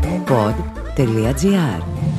pod.gr.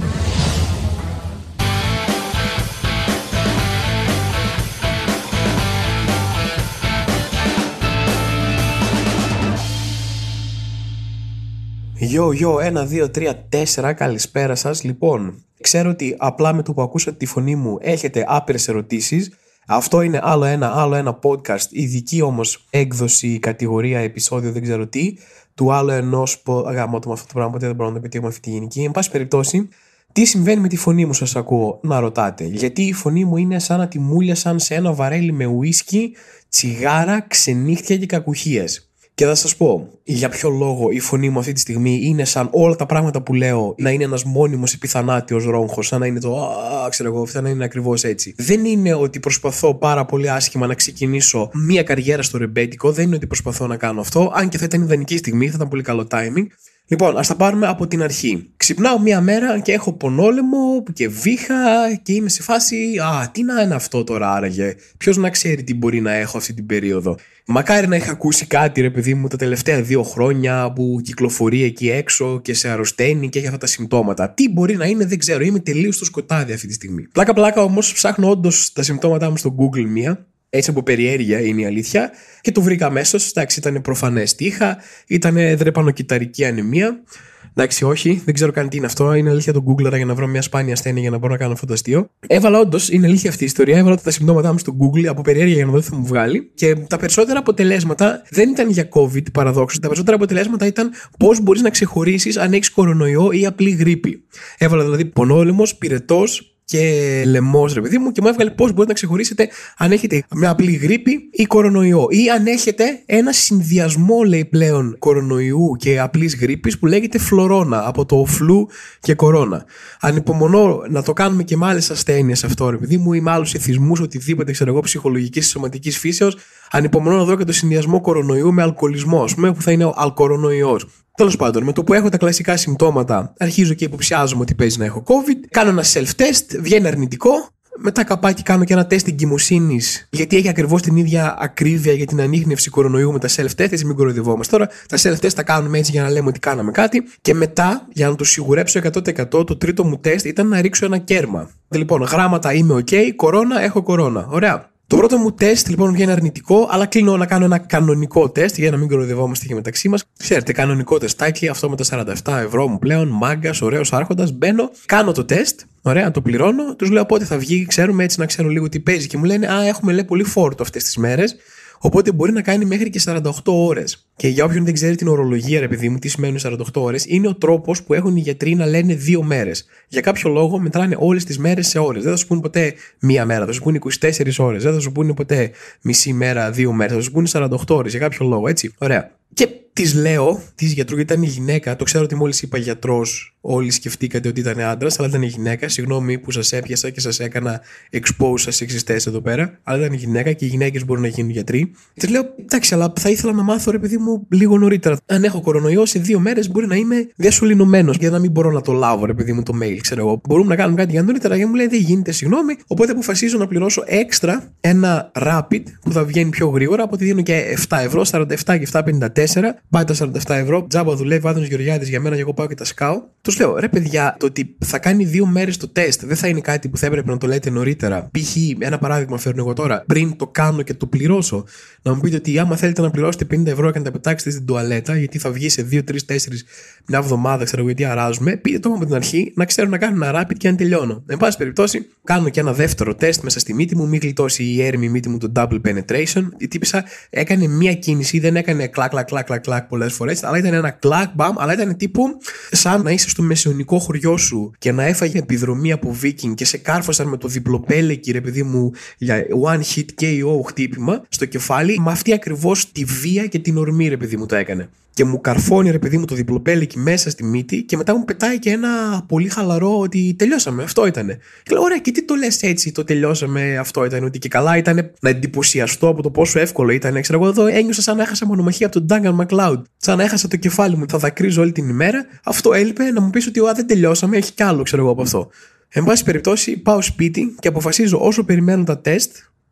Yo, 1, 2, 3, 4, καλησπέρα σας. Λοιπόν, ξέρω ότι απλά με το που ακούσατε τη φωνή μου έχετε άπειρες ερωτήσεις. Αυτό είναι άλλο ένα podcast, ειδική όμως έκδοση, κατηγορία, επεισόδιο, δεν ξέρω τι, του άλλου ενός γαμώτο με αυτό το πράγμα, ποτέ δεν μπορώ να το πετύχουμε αυτή τη γενική. Εν πάση περιπτώσει, τι συμβαίνει με τη φωνή μου, σας ακούω να ρωτάτε. Γιατί η φωνή μου είναι σαν να τη μούλιασαν σε ένα βαρέλι με ουίσκι, τσιγάρα, ξενύχτια και κακουχίες. Και θα σας πω για ποιο λόγο η φωνή μου αυτή τη στιγμή είναι σαν όλα τα πράγματα που λέω να είναι ένας μόνιμος επιθανάτιος ρόγχος, σαν να είναι ξέρω εγώ, σαν να είναι ακριβώς έτσι. Δεν είναι ότι προσπαθώ πάρα πολύ άσχημα να ξεκινήσω μία καριέρα στο ρεμπέτικο, δεν είναι ότι προσπαθώ να κάνω αυτό, αν και θα ήταν ιδανική στιγμή, θα ήταν πολύ καλό timing. Λοιπόν, ας τα πάρουμε από την αρχή. Ξυπνάω μία μέρα και έχω πονόλεμο και βήχα και είμαι σε φάση τι να είναι αυτό τώρα άραγε. Ποιος να ξέρει τι μπορεί να έχω αυτή την περίοδο. Μακάρι να είχα ακούσει κάτι ρε παιδί μου τα τελευταία 2 χρόνια που κυκλοφορεί εκεί έξω και σε αρρωσταίνει και έχει αυτά τα συμπτώματα. Τι μπορεί να είναι δεν ξέρω, είμαι τελείως στο σκοτάδι αυτή τη στιγμή. Πλάκα όμως ψάχνω όντως τα συμπτώματά μου στο Google μία. Έτσι από περιέργεια είναι η αλήθεια και το βρήκα αμέσως. Εντάξει, ήταν προφανές τι είχα, ήταν δρεπανοκυταρική ανεμία. Εντάξει, όχι, δεν ξέρω καν τι είναι αυτό. Είναι αλήθεια το Google για να βρω μια σπάνια ασθένεια για να μπορώ να κάνω αυτό το αστείο. Έβαλα όντως, είναι αλήθεια αυτή η ιστορία. Έβαλα τα συμπτώματά μου στο Google από περιέργεια για να δω τι θα μου βγάλει. Και τα περισσότερα αποτελέσματα δεν ήταν για COVID, παραδόξως. Τα περισσότερα αποτελέσματα ήταν πώς μπορείς να ξεχωρίσεις αν έχεις κορονοϊό ή απλή γρίπη. Έβαλα δηλαδή πονόλεμος, πυρετός και λαιμός ρε παιδί μου και μου έβγαλε πώς μπορείτε να ξεχωρίσετε αν έχετε μια απλή γρίπη ή κορονοϊό ή αν έχετε ένα συνδυασμό λέει πλέον κορονοϊού και απλής γρίπης που λέγεται φλωρώνα από το φλου και κορώνα. Ανυπομονώ να το κάνουμε και με άλλες ασθένειες αυτό ρε παιδί μου ή με άλλους εθισμούς οτιδήποτε ξέρω εγώ ψυχολογικής ή σωματικής φύσεως. Ανυπομονώ να δω και το συνδυασμό κορονοϊού με αλκοολισμό που θα είναι ο αλκορονοϊός. Τέλος πάντων, με το που έχω τα κλασικά συμπτώματα, αρχίζω και υποψιάζομαι ότι παίζει να έχω COVID. Κάνω ένα self-test, βγαίνει αρνητικό. Μετά καπάκι κάνω και ένα τεστ εγκυμοσύνης, γιατί έχει ακριβώς την ίδια ακρίβεια για την ανίχνευση κορονοϊού με τα self-test. Έτσι, μην κοροϊδευόμαστε τώρα. Τα self-test τα κάνουμε έτσι για να λέμε ότι κάναμε κάτι. Και μετά, για να το σιγουρέψω 100%, το τρίτο μου τεστ ήταν να ρίξω ένα κέρμα. Λοιπόν, γράμματα είμαι OK, κορώνα, έχω κορώνα. Ωραία. Το πρώτο μου τεστ λοιπόν βγαίνει αρνητικό, αλλά κλείνω να κάνω ένα κανονικό τεστ για να μην κοροϊδευόμαστε και μεταξύ μας. Ξέρετε, κανονικό τεστάκι, αυτό με τα 47 ευρώ μου πλέον, μάγκας, ωραίος άρχοντας. Μπαίνω, κάνω το τεστ, ωραία, το πληρώνω, τους λέω πότε θα βγει, ξέρουμε έτσι να ξέρω λίγο τι παίζει. Και μου λένε, έχουμε λέει πολύ φόρτο αυτές τις μέρες. Οπότε μπορεί να κάνει μέχρι και 48 ώρες. Και για όποιον δεν ξέρει την ορολογία, ρε παιδί μου, τι σημαίνουν 48 ώρες, είναι ο τρόπος που έχουν οι γιατροί να λένε 2 μέρες. Για κάποιο λόγο μετράνε όλες τις μέρες σε ώρες. Δεν θα σου πούνε ποτέ μία μέρα, θα σου πούνε 24 ώρες. Δεν θα σου πούνε ποτέ μισή μέρα, 2 μέρες. Θα σου πούνε 48 ώρες για κάποιο λόγο, έτσι. Ωραία. Και της λέω, της γιατρού, γιατί ήταν η γυναίκα. Το ξέρω ότι μόλις είπα γιατρός, όλοι σκεφτήκατε ότι ήταν άντρας, αλλά ήταν η γυναίκα. Συγγνώμη που σας έπιασα και σας έκανα expose σας σεξιστές εδώ πέρα. Αλλά ήταν η γυναίκα και οι γυναίκες μπορούν να γίνουν γιατροί. Της λέω, εντάξει, αλλά θα ήθελα να μάθω, ρε παιδί μου, λίγο νωρίτερα. Αν έχω κορονοϊό, σε 2 μέρες μπορεί να είμαι διασωληνωμένος για να μην μπορώ να το λάβω, ρε παιδί μου, το mail, ξέρω εγώ. Μπορούμε να κάνουμε κάτι για νωρίτερα. Και μου λέει, δεν γίνεται, συγγνώμη. Οπότε αποφασίζω να πληρώσω έξτρα ένα rapid που θα βγαίνει πιο γρήγορα. Από ότι δίνω και 7 ευρώ, 47 και 7,54. Πάει τα 47 ευρώ, τζάμπα δουλεύει, Άδωνης Γεωργιάδης για μένα και εγώ πάω και τα σκάω. Τους λέω, ρε παιδιά, το ότι θα κάνει 2 μέρες το τεστ δεν θα είναι κάτι που θα έπρεπε να το λέτε νωρίτερα. Π.χ. ένα παράδειγμα φέρνω εγώ τώρα, πριν το κάνω και το πληρώσω. Να μου πείτε ότι άμα θέλετε να πληρώσετε 50 ευρώ και να τα πετάξετε στην τουαλέτα, γιατί θα βγει σε 2, 3, 4 μια εβδομάδα, ξέρω εγώ, γιατί αράζουμε, πείτε το από την αρχή να ξέρω να κάνω ένα rapid και αν τελειώνω. Εν πάση περιπτώσει, κάνω και ένα δεύτερο τεστ μέσα στη μύτη μου, μην γλιτώσει η έρμη μύτη μου το double penetration. Η τύπισσα έκανε μία κίνηση, δεν έκανε κλακ πολλές φορές, αλλά ήταν ένα κλακ μπαμ, αλλά ήταν τύπου σαν να είσαι στο μεσαιωνικό χωριό σου και να έφαγε επιδρομή από Βίκινγκ και σε κάρφωσαν με το διπλοπέλεκι, ρε παιδί μου, για one hit KO χτύπημα στο κεφάλι, με αυτή ακριβώς τη βία και την ορμή, ρε παιδί μου, το έκανε. Και μου καρφώνει, ρε παιδί μου, το διπλοπέλεκι μέσα στη μύτη και μετά μου πετάει και ένα πολύ χαλαρό ότι τελειώσαμε, αυτό ήτανε. Και λέω, ωραία, και τι το λες έτσι, το τελειώσαμε, αυτό ήταν, ότι και καλά ήταν να εντυπωσιαστώ από το πόσο εύκολο ήταν. Ξέρω εγώ εδώ ένιωσα σαν να έχασα μονομαχία από τον Duncan MacLeod. Σαν να έχασα το κεφάλι μου, θα δακρύζω όλη την ημέρα. Αυτό έλειπε να μου πεις ότι δεν τελειώσαμε, έχει κι άλλο, ξέρω εγώ από αυτό. Εν πάση περιπτώσει, πάω σπίτι και αποφασίζω όσο περιμένω τα τεστ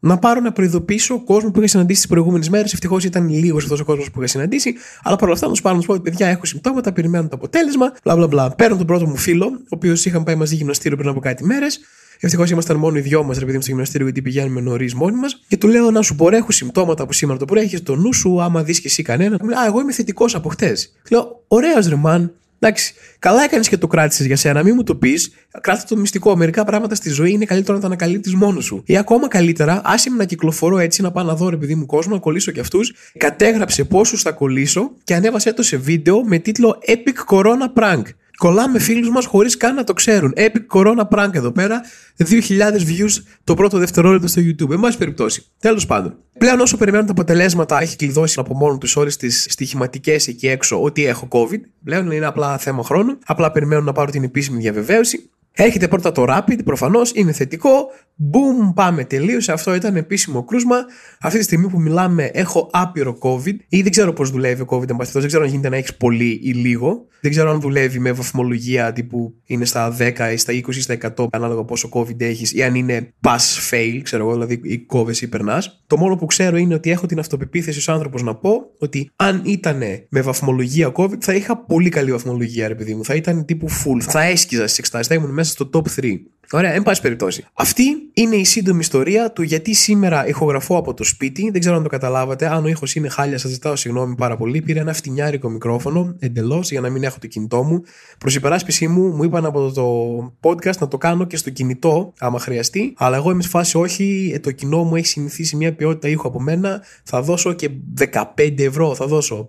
να πάρω να προειδοποιήσω κόσμο που είχα συναντήσει τις προηγούμενες μέρες. Ευτυχώς ήταν λίγος αυτός ο κόσμος που είχα συναντήσει. Αλλά παρόλα αυτά, να του πάρω να του πω ότι παιδιά, έχω συμπτώματα, περιμένω το αποτέλεσμα. Μπλα. Παίρνω τον πρώτο μου φίλο, ο οποίος είχαμε πάει μαζί γυμναστήριο πριν από κάτι μέρες. Ευτυχώς ήμασταν μόνο οι δυο μας, ρε παιδί μου, στο γυμναστήριο, γιατί πηγαίνουμε νωρίς μόνοι μας. Και του λέω να σου πω, έχω συμπτώματα από σήμερα το πρωί, έχεις το νου σου, άμα δεις και εσύ κανένα. Μου λέει, εγώ είμαι θετικός από χτες. Λέω, ωραίος ρε μαν. Εντάξει, καλά έκανες και το κράτησες για σένα, μην μου το πεις. Κράτα το μυστικό. Μερικά πράγματα στη ζωή είναι καλύτερο να τα ανακαλύπτεις μόνος σου. Ή ακόμα καλύτερα, άσε με να κυκλοφορώ έτσι, να πάω να δω ρε παιδί μου κόσμο, να κολλήσω κι αυτούς. Κατέγραψε πόσους θα κολλήσω και ανέβασε το σε βίντεο με τίτλο Epic Corona Prank. Κολλάμε φίλους μας χωρίς καν να το ξέρουν. Epic Corona Prank εδώ πέρα. 2.000 views το πρώτο δευτερόλεπτο στο YouTube. Εν πάση περιπτώσει. Τέλος πάντων. Πλέον, όσο περιμένουν τα αποτελέσματα, έχει κλειδώσει από μόνο του όλες τις στοιχηματικές εκεί έξω ότι έχω COVID. Πλέον είναι απλά θέμα χρόνου. Απλά περιμένουν να πάρω την επίσημη διαβεβαίωση. Έρχεται πρώτα το Rapid, προφανώς είναι θετικό. Boom, πάμε, τελείωσε. Αυτό ήταν επίσημο κρούσμα. Αυτή τη στιγμή που μιλάμε, έχω άπειρο COVID. Ή δεν ξέρω πώς δουλεύει ο COVID, δεν ξέρω αν γίνεται να έχεις πολύ ή λίγο. Δεν ξέρω αν δουλεύει με βαθμολογία τύπου είναι στα 10 ή στα 20 ή στα 100, ανάλογα πόσο COVID έχεις, ή αν είναι pass-fail, ξέρω εγώ, δηλαδή ή κόβες ή περνάς. Το μόνο που ξέρω είναι ότι έχω την αυτοπεποίθηση ως άνθρωπος να πω ότι αν ήταν με βαθμολογία COVID, θα είχα πολύ καλή βαθμολογία, ρε παιδί μου. Θα ήταν τύπου full. Θα έσκιζα στις εξετάσεις, θα ήμουν μέσα στο top 3. Ωραία, εν πάση περιπτώσει. Αυτή είναι η σύντομη ιστορία του γιατί σήμερα ηχογραφώ από το σπίτι. Δεν ξέρω αν το καταλάβατε. Αν ο ήχος είναι χάλια, σας ζητάω συγγνώμη πάρα πολύ. Πήρα ένα φτηνιάρικο μικρόφωνο εντελώς για να μην έχω το κινητό μου. Προς υπεράσπιση μου είπαν από το podcast να το κάνω και στο κινητό, άμα χρειαστεί. Αλλά εγώ είμαι σε φάση όχι. Το κοινό μου έχει συνηθίσει μια ποιότητα ήχου από μένα. Θα δώσω και 15 ευρώ, θα δώσω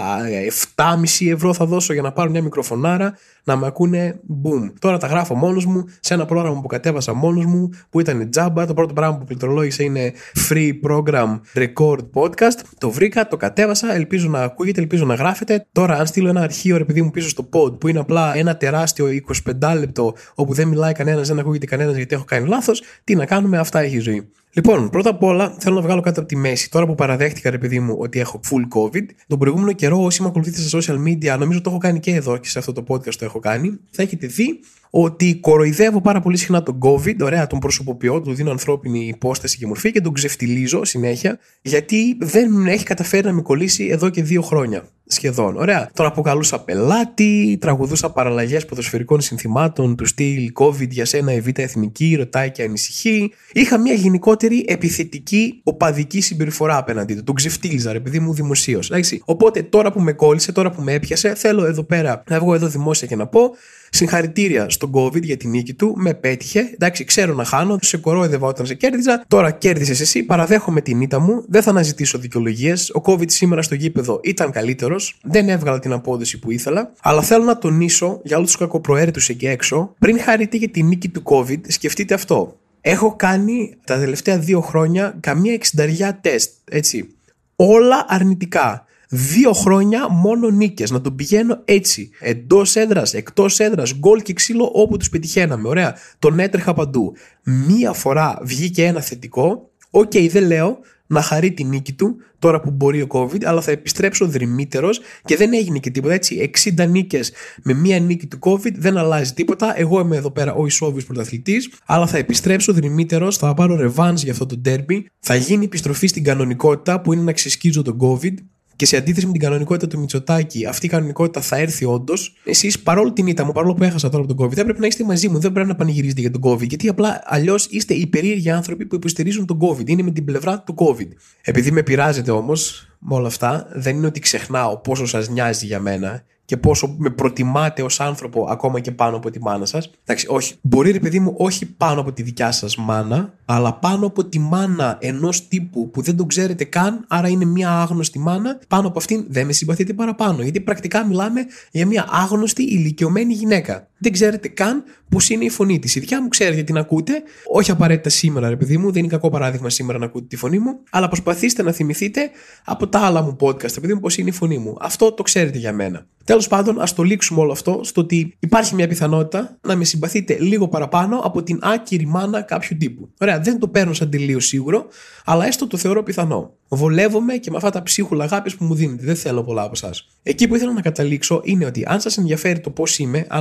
17,5 ευρώ θα δώσω για να πάρω μια μικροφωνάρα. Να με ακούνε boom. Τώρα τα γράφω μόνος μου σε ένα πρόγραμμα που κατέβασα μόνος μου, που ήταν τζάμπα. Το πρώτο πράγμα που πληκτρολόγησα είναι free program record podcast. Το βρήκα, το κατέβασα. Ελπίζω να ακούγεται, ελπίζω να γράφετε. Τώρα, αν στείλω ένα αρχείο, ρε παιδί μου, πίσω στο pod, που είναι απλά ένα τεράστιο 25 λεπτό, όπου δεν μιλάει κανένας, δεν ακούγεται κανένας γιατί έχω κάνει λάθος, τι να κάνουμε, αυτά έχει η ζωή. Λοιπόν, πρώτα απ' όλα θέλω να βγάλω κάτι από τη μέση. Τώρα που παραδέχτηκα, ρε παιδί μου, ότι έχω full COVID, τον προηγούμενο καιρό, όσοι με ακολουθείτε στα social media, νομίζω το έχω κάνει και εδώ και σε αυτό το podcast το έχω κάνει, θα έχετε δει ότι κοροϊδεύω πάρα πολύ συχνά τον COVID. Ωραία, τον προσωποποιώ, του δίνω ανθρώπινη υπόσταση και μορφή και τον ξεφτιλίζω συνέχεια, γιατί δεν έχει καταφέρει να με κολλήσει εδώ και 2 χρόνια. Σχεδόν. Ωραία. Τον αποκαλούσα πελάτη, τραγουδούσα παραλλαγές ποδοσφαιρικών συνθημάτων του στυλ COVID για σένα η Β' Εθνική, ρωτάει και ανησυχεί. Είχα μια γενικότερη επιθετική οπαδική συμπεριφορά απέναντί του. Τον ξεφτύλιζα, ρε παιδί μου, δημοσίως. Οπότε τώρα που με κόλλησε, τώρα που με έπιασε, θέλω εδώ πέρα να βγω εδώ δημόσια και να πω συγχαρητήρια στον COVID για την νίκη του. Με πέτυχε. Εντάξει, ξέρω να χάνω. Σε κορόιδευα όταν σε κέρδιζα. Τώρα κέρδισες εσύ. Παραδέχομαι την ήττα μου. Δεν θα αναζητήσω δικαιολογίες. Ο COVID σήμερα στο γήπεδο ήταν καλύτερος. Δεν έβγαλα την απόδοση που ήθελα. Αλλά θέλω να τονίσω για όλους τους κακοπροαίρετους εκεί έξω, πριν χαρείτε για την νίκη του COVID, σκεφτείτε αυτό. Έχω κάνει τα τελευταία 2 χρόνια καμία 60 τεστ. Έτσι. Όλα αρνητικά. 2 χρόνια μόνο νίκες. Να τον πηγαίνω έτσι. Εντός έδρας, εκτός έδρας, γκολ και ξύλο όπου τους πετυχαίναμε. Ωραία. Τον έτρεχα παντού. Μία φορά βγήκε ένα θετικό. Οκ, δεν λέω να χαρεί τη νίκη του τώρα που μπορεί ο COVID, αλλά θα επιστρέψω δρυμύτερος και δεν έγινε και τίποτα. Έτσι, 60 νίκες με μία νίκη του COVID δεν αλλάζει τίποτα. Εγώ είμαι εδώ πέρα ο ισόβιος πρωταθλητής, αλλά θα επιστρέψω δρυμύτερος, θα πάρω ρεβάνς για αυτό το derby. Θα γίνει επιστροφή στην κανονικότητα που είναι να ξεσκίζω τον COVID. Και σε αντίθεση με την κανονικότητα του Μητσοτάκη, αυτή η κανονικότητα θα έρθει όντως. Εσείς, παρόλο την ήττα μου, παρόλο που έχασα τώρα από τον COVID, δεν πρέπει να είστε μαζί μου, δεν πρέπει να πανηγυρίζετε για τον COVID. Γιατί απλά αλλιώς είστε οι περίεργοι άνθρωποι που υποστηρίζουν τον COVID. Είναι με την πλευρά του COVID. Επειδή με πειράζετε όμως με όλα αυτά, δεν είναι ότι ξεχνάω πόσο σας νοιάζει για μένα και πόσο με προτιμάτε ως άνθρωπο ακόμα και πάνω από τη μάνα σας. Εντάξει, όχι. Μπορεί, ρε παιδί μου, όχι πάνω από τη δικιά σας μάνα, αλλά πάνω από τη μάνα ενός τύπου που δεν τον ξέρετε καν, άρα είναι μια άγνωστη μάνα, πάνω από αυτήν δεν με συμπαθείτε παραπάνω. Γιατί πρακτικά μιλάμε για μια άγνωστη ηλικιωμένη γυναίκα. Δεν ξέρετε καν πώς είναι η φωνή της. Η δικιά μου ξέρετε την ακούτε, όχι απαραίτητα σήμερα, ρε παιδί μου, δεν είναι κακό παράδειγμα σήμερα να ακούτε τη φωνή μου, αλλά προσπαθήστε να θυμηθείτε από τα άλλα μου podcast, ρε παιδί μου, πώς είναι η φωνή μου. Αυτό το ξέρετε για μένα. Τέλος πάντων, ας το λήξουμε όλο αυτό στο ότι υπάρχει μια πιθανότητα να με συμπαθείτε λίγο παραπάνω από την άκυρη μάνα κάποιου τύπου. Ωραία, δεν το παίρνω σαν τελείως σίγουρο, αλλά έστω το θεωρώ πιθανό. Βολεύομαι και με αυτά τα ψίχουλα αγάπης που μου δίνετε. Δεν θέλω πολλά από εσάς. Εκεί που ήθελα να καταλήξω είναι ότι αν σας ενδιαφέρει το πώς είμαι, αν όντως με συμπαθείτε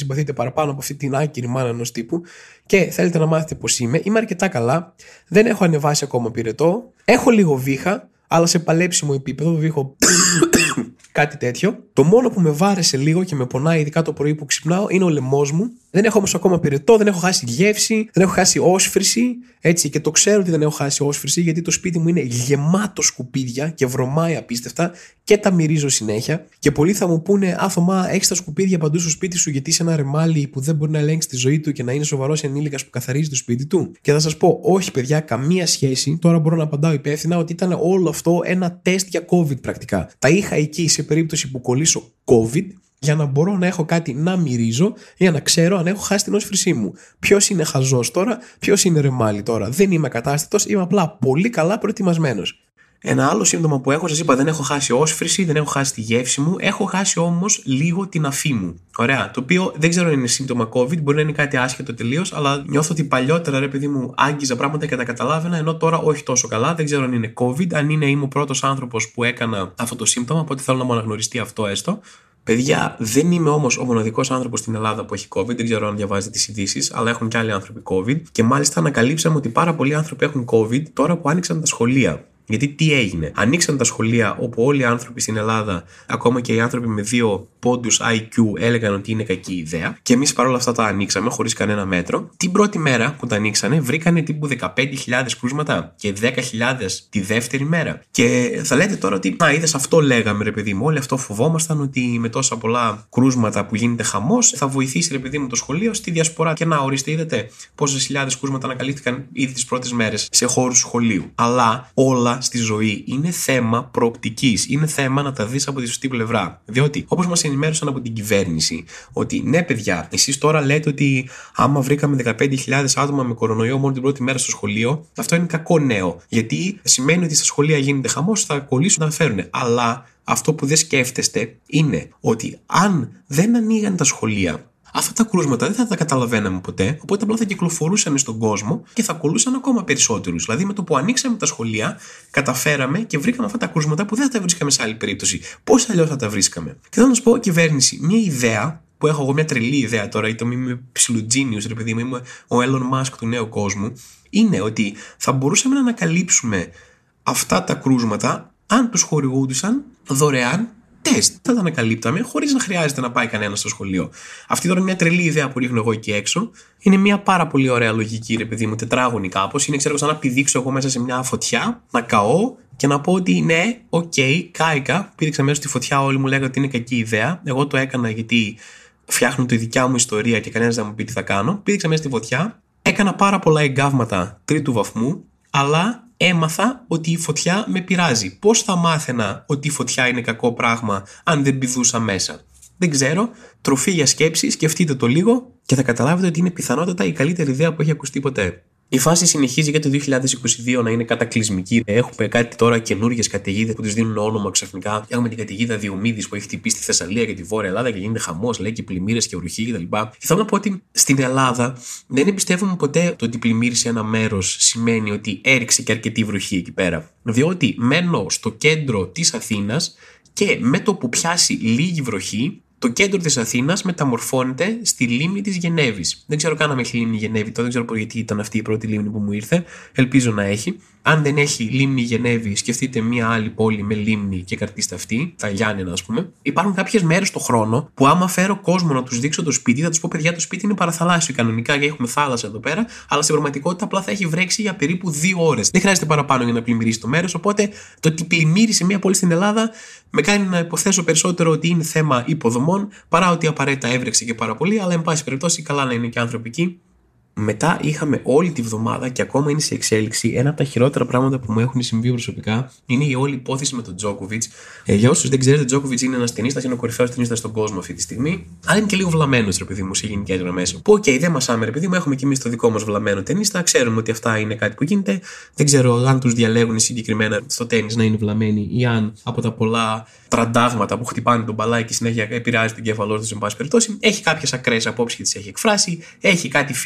συμπαθείτε παραπάνω από αυτή την άκυρη μάνα ενός τύπου και θέλετε να μάθετε πώς είμαι αρκετά καλά. Δεν έχω ανεβάσει ακόμα πυρετό. Έχω λίγο βήχα, αλλά σε παλέψιμο επίπεδο, βήχω κάτι τέτοιο. Το μόνο που με βάρεσε λίγο και με πονάει, ειδικά το πρωί που ξυπνάω, είναι ο λαιμός μου. Δεν έχω όμως ακόμα πυρετό, δεν έχω χάσει γεύση, δεν έχω χάσει όσφρηση. Έτσι, και το ξέρω ότι δεν έχω χάσει όσφρηση, γιατί το σπίτι μου είναι γεμάτο σκουπίδια και βρωμάει απίστευτα και τα μυρίζω συνέχεια. Και πολλοί θα μου πούνε, Θωμά, έχεις τα σκουπίδια παντού στο σπίτι σου, γιατί είσαι ένα ρεμάλι που δεν μπορεί να ελέγξει τη ζωή του και να είναι σοβαρός ενήλικας που καθαρίζει το σπίτι του. Και θα σας πω, όχι παιδιά, καμία σχέση. Τώρα μπορώ να απαντάω υπεύθυνα ότι ήταν όλο αυτό ένα τεστ για COVID πρακτικά. Τα είχα εκεί σε περίπτωση που κολλήσω COVID, για να μπορώ να έχω κάτι να μυρίζω, για να ξέρω αν έχω χάσει την όσφρησή μου. Ποιος είναι χαζός τώρα, ποιος είναι ρεμάλι τώρα. Δεν είμαι ακατάστατος, είμαι απλά πολύ καλά προετοιμασμένος. Ένα άλλο σύμπτωμα που έχω, σας είπα, δεν έχω χάσει όσφρηση, δεν έχω χάσει τη γεύση μου, έχω χάσει όμως λίγο την αφή μου. Ωραία. Το οποίο δεν ξέρω αν είναι σύμπτωμα COVID, μπορεί να είναι κάτι άσχετο τελείως, αλλά νιώθω ότι παλιότερα, ρε παιδί μου, άγγιζα πράγματα και τα καταλάβαινα, ενώ τώρα όχι τόσο καλά. Δεν ξέρω αν είναι COVID, αν είμαι ο πρώτος άνθρωπος που έκανα αυτό το σύμπτωμα, οπότε θέλω να μου αναγνωριστεί αυτό έστω. Παιδιά, δεν είμαι όμως ο μοναδικός άνθρωπος στην Ελλάδα που έχει COVID. Δεν ξέρω αν διαβάζετε τις ειδήσεις, αλλά έχουν και άλλοι άνθρωποι COVID. Και μάλιστα ανακαλύψαμε ότι πάρα πολλοί άνθρωποι έχουν COVID τώρα που άνοιξαν τα σχολεία. Γιατί τι έγινε? Ανοίξαν τα σχολεία όπου όλοι οι άνθρωποι στην Ελλάδα, ακόμα και οι άνθρωποι με 2 πόντους IQ, έλεγαν ότι είναι κακή ιδέα. Και εμείς παρόλα αυτά τα ανοίξαμε χωρίς κανένα μέτρο. Την πρώτη μέρα που τα ανοίξανε, βρήκανε τύπου 15.000 κρούσματα και 10.000 τη δεύτερη μέρα. Και θα λέτε τώρα ότι, είδες, αυτό λέγαμε, ρε παιδί μου. Όλοι αυτό φοβόμασταν, ότι με τόσα πολλά κρούσματα που γίνεται χαμός θα βοηθήσει, ρε παιδί μου, το σχολείο στη διασπορά. Και να, ορίστε, είδατε πόσες χιλιάδες κρούσματα ανακαλύφθηκαν ήδη τις πρώτες μέρες σε χώρους σχολείου. Αλλά όλα στη ζωή είναι θέμα προοπτικής. Είναι θέμα να τα δεις από τη σωστή πλευρά. Διότι, όπως μας ενημέρωσαν από την κυβέρνηση, ότι ναι, παιδιά, εσείς τώρα λέτε ότι άμα βρήκαμε 15.000 άτομα με κορονοϊό μόνο την πρώτη μέρα στο σχολείο, αυτό είναι κακό νέο. Γιατί σημαίνει ότι στα σχολεία γίνεται χαμός, θα κολλήσουν να φέρουν. Αλλά αυτό που δεν σκέφτεστε είναι ότι αν δεν ανοίγαν τα σχολεία, αυτά τα κρούσματα δεν θα τα καταλαβαίναμε ποτέ, οπότε απλά θα κυκλοφορούσαν στον κόσμο και θα κολλούσαν ακόμα περισσότερους. Δηλαδή, με το που ανοίξαμε τα σχολεία, καταφέραμε και βρήκαμε αυτά τα κρούσματα που δεν θα τα βρίσκαμε σε άλλη περίπτωση. Πώς αλλιώς θα τα βρίσκαμε? Και θέλω να σου πω, κυβέρνηση, μια ιδέα που έχω εγώ, μια τρελή ιδέα τώρα, είτε είμαι ψιλοτζίνιος, ρε παιδί μου, είμαι ο Elon Musk του νέου κόσμου, είναι ότι θα μπορούσαμε να ανακαλύψουμε αυτά τα κρούσματα αν τους χορηγούντουσαν δωρεάν τεστ. Θα τα ανακαλύπταμε χωρίς να χρειάζεται να πάει κανένα στο σχολείο. Αυτή τώρα είναι μια τρελή ιδέα που ρίχνω εγώ εκεί έξω. Είναι μια πάρα πολύ ωραία λογική, ρε παιδί μου, τετράγωνη κάπως. Είναι, ξέρω, σαν να πηδήξω εγώ μέσα σε μια φωτιά, να καώ και να πω ότι ναι, κάηκα. Πήδηξα μέσα στη φωτιά, όλοι μου λέγανε ότι είναι κακή ιδέα. Εγώ το έκανα γιατί φτιάχνω τη δικιά μου ιστορία και κανένας δεν μου πει τι θα κάνω. Πήδηξα μέσα στη φωτιά, έκανα πάρα πολλά εγκάβματα 3ου βαθμού, αλλά έμαθα ότι η φωτιά με πειράζει. Πώς θα μάθαινα ότι η φωτιά είναι κακό πράγμα αν δεν πηδούσα μέσα? Δεν ξέρω. Τροφή για σκέψη, σκεφτείτε το λίγο και θα καταλάβετε ότι είναι πιθανότατα η καλύτερη ιδέα που έχει ακουστεί ποτέ. Η φάση συνεχίζει για το 2022 να είναι κατακλυσμική. Έχουμε κάτι τώρα καινούργιες καταιγίδες που τις δίνουν όνομα ξαφνικά. Έχουμε την καταιγίδα Διομήδης που έχει χτυπήσει τη Θεσσαλία και τη Βόρεια Ελλάδα και γίνεται χαμός, λέει, και πλημμύρες και βροχή κτλ. Και θέλω να πω ότι στην Ελλάδα δεν εμπιστεύομαι ποτέ το ότι πλημμύρισε ένα μέρος σημαίνει ότι έριξε και αρκετή βροχή εκεί πέρα. Διότι μένω στο κέντρο της Αθήνας και με το που πιάσει λίγη βροχή, το κέντρο της Αθήνας μεταμορφώνεται στη λίμνη της Γενέβης. Δεν ξέρω καν αν έχει λίμνη Γενέβη τώρα, δεν ξέρω γιατί ήταν αυτή η πρώτη λίμνη που μου ήρθε. Ελπίζω να έχει. Αν δεν έχει λίμνη Γενέβη, σκεφτείτε μια άλλη πόλη με λίμνη και κρατήστε αυτή, τα Γιάννενα, ας πούμε. Υπάρχουν κάποιες μέρες το χρόνο που άμα φέρω κόσμο να τους δείξω το σπίτι, θα τους πω: παιδιά, το σπίτι είναι παραθαλάσσιο κανονικά και έχουμε θάλασσα εδώ πέρα, αλλά στην πραγματικότητα απλά θα έχει βρέξει για περίπου 2 ώρες. Δεν χρειάζεται παραπάνω για να πλημμυρίσει το μέρος. Οπότε το ότι πλημμύρισε μια πόλη στην Ελλάδα με κάνει να υποθέσω περισσότερο ότι είναι θέμα υποδομών παρά ότι απαραίτητα έβρεξε και πάρα πολύ, αλλά εν πάση περιπτώσει καλά να είναι και άνθρωποι εκεί. Μετά είχαμε όλη τη βδομάδα και ακόμα είναι σε εξέλιξη. Ένα από τα χειρότερα πράγματα που μου έχουν συμβεί προσωπικά είναι η όλη υπόθεση με τον Τζόκοβιτς. Για όσους δεν ξέρετε, ο Τζόκοβιτς είναι ένας τενίστας, είναι ο κορυφαίος τενίστας στον κόσμο αυτή τη στιγμή. Αλλά είναι και λίγο βλαμμένος, ρε παιδί μου, σε γενικές γραμμές. Που, δεν μασάμε, ρε παιδί μου, έχουμε και εμείς το δικό μας βλαμμένο τενίστα. Ξέρουμε ότι αυτά είναι κάτι που γίνεται. Δεν ξέρω αν τους διαλέγουν συγκεκριμένα στο τένις να είναι βλαμμένοι ή αν από τα πολλά τραντάγματα που χτυπάνε τον μπαλάκι συνέχεια επηρεάζει τον κέφαλό του, εν πάση περιπτώσει. Έχει κάποιες ακραίες απόψεις και τις έχει εκφράσει. Έχει κάτι φιλίες με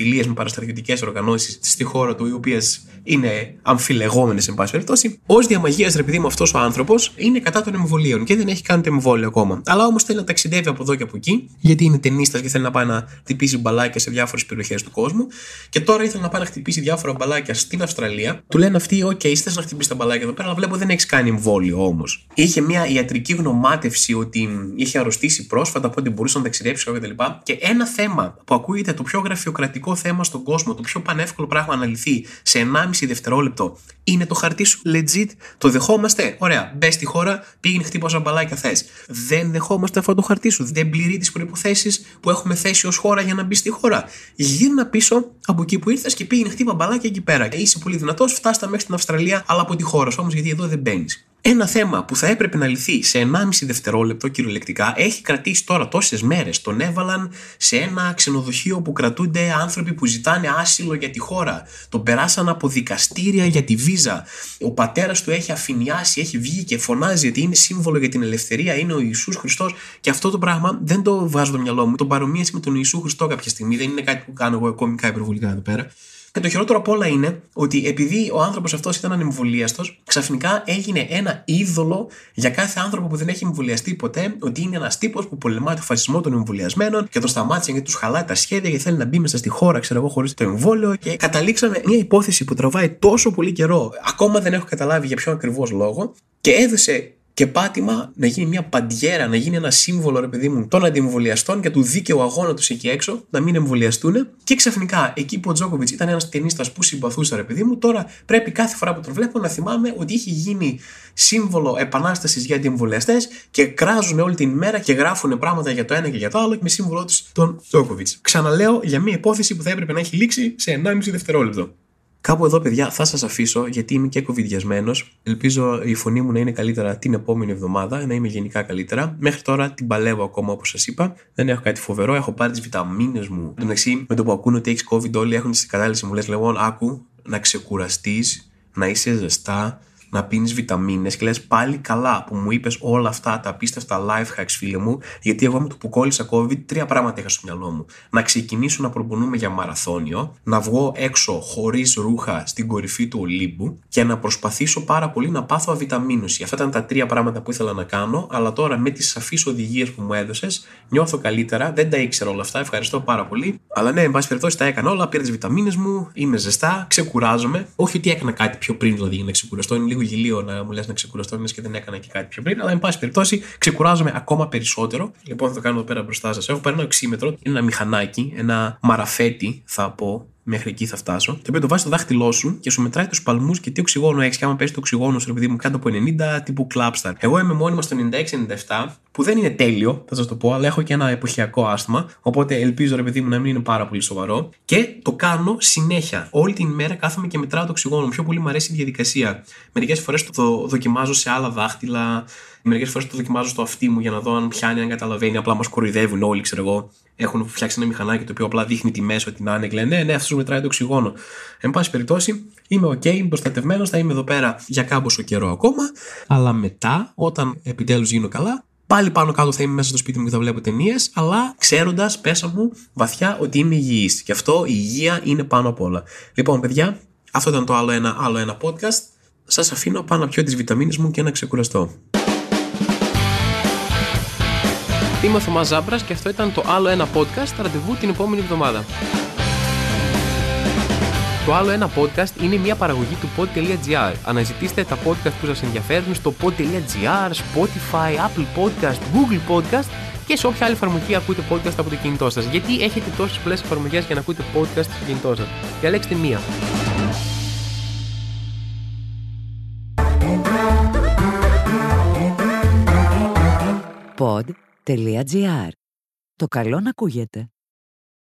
παραστρατιωτικές οργανώσεις στη χώρα του, οι οποίες είναι αμφιλεγόμενες, εν πάση περιπτώσει. Ως διαμαγείας, ρε παιδί μου, αυτός ο άνθρωπος είναι κατά των εμβολίων και δεν έχει κάνει το εμβόλιο ακόμα. Αλλά όμως θέλει να ταξιδεύει από εδώ και από εκεί, γιατί είναι ταινίστας και θέλει να πάει να χτυπήσει μπαλάκια σε διάφορες περιοχές του κόσμου. Και τώρα ήθελε να πάει να χτυπήσει διάφορα μπαλάκια στην Αυστραλία. Του λένε αυτοί: «OK, θες να χτυπήσει τα μπαλάκια εδώ πέρα, αλλά βλέπω δεν έχεις κάνει εμβόλιο όμως». Είχε μια ιατρική γνωμάτευση ότι είχε αρρωστήσει πρόσφατα, οπότε μπορούσε να ταξιδέψει κτλ. Και ένα θέμα που ακούγεται το πιο γραφειοκρατικό θέμα στον κόσμο, το πιο πανεύκολο πράγμα να λυθεί σε 1,5 δευτερόλεπτο, είναι το χαρτί σου. Legit, το δεχόμαστε. Ωραία, μπες στη χώρα, πήγαινε χτύπα όσα μπαλάκια θες. Δεν δεχόμαστε αυτό το χαρτί σου. Δεν πληρεί τις προϋποθέσεις που έχουμε θέσει ως χώρα για να μπει στη χώρα. Γύρνα πίσω από εκεί που ήρθες και πήγαινε χτύπα μπαλάκια εκεί πέρα. Είσαι πολύ δυνατός, φτάστα μέχρι την Αυστραλία, αλλά από τη χώρα σου όμως, γιατί εδώ δεν μπαίνεις. Ένα θέμα που θα έπρεπε να λυθεί σε 1,5 δευτερόλεπτο κυριολεκτικά έχει κρατήσει τώρα τόσες μέρες. Τον έβαλαν σε ένα ξενοδοχείο που κρατούνται άνθρωποι που ζητάνε άσυλο για τη χώρα. Τον περάσαν από δικαστήρια για τη βίζα. Ο πατέρας του έχει αφηνιάσει, έχει βγει και φωνάζει ότι είναι σύμβολο για την ελευθερία, είναι ο Ιησούς Χριστός. Και αυτό το πράγμα δεν το βγάζω στο μυαλό μου. Τον παρομοίασε με τον Ιησού Χριστό κάποια στιγμή. Δεν είναι κάτι που κάνω εγώ κομικά υπερβολικά εδώ πέρα. Και το χειρότερο απ' όλα είναι ότι επειδή ο άνθρωπος αυτός ήταν ανεμβολίαστος, ξαφνικά έγινε ένα είδωλο για κάθε άνθρωπο που δεν έχει εμβολιαστεί ποτέ, ότι είναι ένας τύπος που πολεμάει το φασισμό των εμβολιασμένων και τον σταμάτησε γιατί τους χαλάει τα σχέδια και θέλει να μπει μέσα στη χώρα, ξέρω εγώ, χωρίς το εμβόλιο. Και καταλήξαμε μια υπόθεση που τραβάει τόσο πολύ καιρό. Ακόμα δεν έχω καταλάβει για ποιο ακριβώς λόγο. Και έδωσε και πάτημα να γίνει μια παντιέρα, να γίνει ένα σύμβολο, ρε παιδί μου, των αντιεμβολιαστών και του δίκαιου αγώνα τους εκεί έξω, να μην εμβολιαστούν. Και ξαφνικά, εκεί που ο Τζόκοβιτς ήταν ένας ταινίστας που συμπαθούσα, ρε παιδί μου, τώρα πρέπει κάθε φορά που τον βλέπω να θυμάμαι ότι είχε γίνει σύμβολο επανάστασης για αντιεμβολιαστές και κράζουν όλη την ημέρα και γράφουν πράγματα για το ένα και για το άλλο με σύμβολό τους τον Τζόκοβιτς. Ξαναλέω για μια υπόθεση που θα έπρεπε να έχει λήξει σε 1,5 δευτερόλεπτο. Κάπου εδώ, παιδιά, θα σας αφήσω γιατί είμαι και κοβιδιασμένος. Ελπίζω η φωνή μου να είναι καλύτερα την επόμενη εβδομάδα, να είμαι γενικά καλύτερα. Μέχρι τώρα την παλεύω ακόμα, όπως σας είπα. Δεν έχω κάτι φοβερό. Έχω πάρει τις βιταμίνες μου. Εντάξει, με το που ακούνε ότι έχεις COVID, όλοι έχουν τις κατάλληλες συμβουλές. Λοιπόν, άκου να ξεκουραστείς, να είσαι ζεστά, να πίνεις βιταμίνες και λες πάλι καλά που μου είπες όλα αυτά τα απίστευτα life hacks, φίλε μου, γιατί εγώ με το που κόλλησα COVID 3 πράγματα είχα στο μυαλό μου. Να ξεκινήσω να προπονούμε για μαραθώνιο, να βγω έξω χωρίς ρούχα στην κορυφή του Ολύμπου και να προσπαθήσω πάρα πολύ να πάθω αβιταμίνωση. Αυτά ήταν τα 3 πράγματα που ήθελα να κάνω, αλλά τώρα με τις σαφείς οδηγίες που μου έδωσες νιώθω καλύτερα. Δεν τα ήξερα όλα αυτά, ευχαριστώ πάρα πολύ. Αλλά ναι, εν πάση περιπτώσει τα έκανα όλα, πήρα τις βιταμίνες μου, είμαι ζεστά, ξεκουράζομαι. Όχι ότι έκανα κάτι πιο πριν δηλαδή για να ξεκουραστώ, είναι λίγο γελίο να μου λες να ξεκουραστώ και δεν έκανα και κάτι πιο πριν, αλλά εν πάση περιπτώσει ξεκουράζομαι ακόμα περισσότερο. Λοιπόν, θα το κάνω εδώ πέρα μπροστά σας. Έχω πάρει ένα οξύμετρο, είναι ένα μηχανάκι, ένα μαραφέτη, θα πω. Μέχρι εκεί θα φτάσω. Το οποίο το βάζει στο δάχτυλό σου και σου μετράει τους παλμούς και τι οξυγόνο έχεις. Και άμα πέσει το οξυγόνο σου, επειδή μου κάτω από 90, τύπου Clubstar. Εγώ είμαι μόνιμα στο 96-97, που δεν είναι τέλειο, θα σας το πω, αλλά έχω και ένα εποχιακό άσθμα. Οπότε ελπίζω, ρε παιδί μου, να μην είναι πάρα πολύ σοβαρό. Και το κάνω συνέχεια. Όλη την ημέρα κάθομαι και μετράω το οξυγόνο. Πιο πολύ μου αρέσει η διαδικασία. Μερικές φορές το δοκιμάζω σε άλλα δάχτυλα. Μερικές φορές το δοκιμάζω στο αυτί μου για να δω αν πιάνει, αν καταλαβαίνει. Απλά μας κοροϊδεύουν όλοι, ξέρω εγώ. Έχουν φτιάξει ένα μηχανάκι το οποίο απλά δείχνει τη μέση ότι να είναι και λένε ναι, αυτό μετράει το οξυγόνο. Εν πάση περιπτώσει, είμαι OK, είμαι προστατευμένος, θα είμαι εδώ πέρα για κάμποσο καιρό ακόμα. Αλλά μετά, όταν επιτέλους γίνω καλά, πάλι πάνω κάτω θα είμαι μέσα στο σπίτι μου και θα βλέπω ταινίες, αλλά ξέροντας πέσα μου βαθιά ότι είμαι υγιής. Και αυτό η υγεία είναι πάνω απ' όλα. Λοιπόν, παιδιά, αυτό ήταν το άλλο ένα podcast. Σας αφήνω πάνω να πιω τις βιταμίνες μου και να ξεκουραστώ. Είμαι ο Θωμάς Ζάμπρας και αυτό ήταν το άλλο ένα podcast, ραντεβού την επόμενη εβδομάδα. Το άλλο ένα podcast είναι μια παραγωγή του pod.gr. Αναζητήστε τα podcast που σας ενδιαφέρουν στο pod.gr, Spotify, Apple Podcast, Google Podcast και σε όποια άλλη εφαρμογή ακούτε podcast από το κινητό σας. Γιατί έχετε τόσες πολλές εφαρμογές για να ακούτε podcast στο κινητό σας? Διαλέξτε μία. Pod.gr. Το καλό να ακούγεται.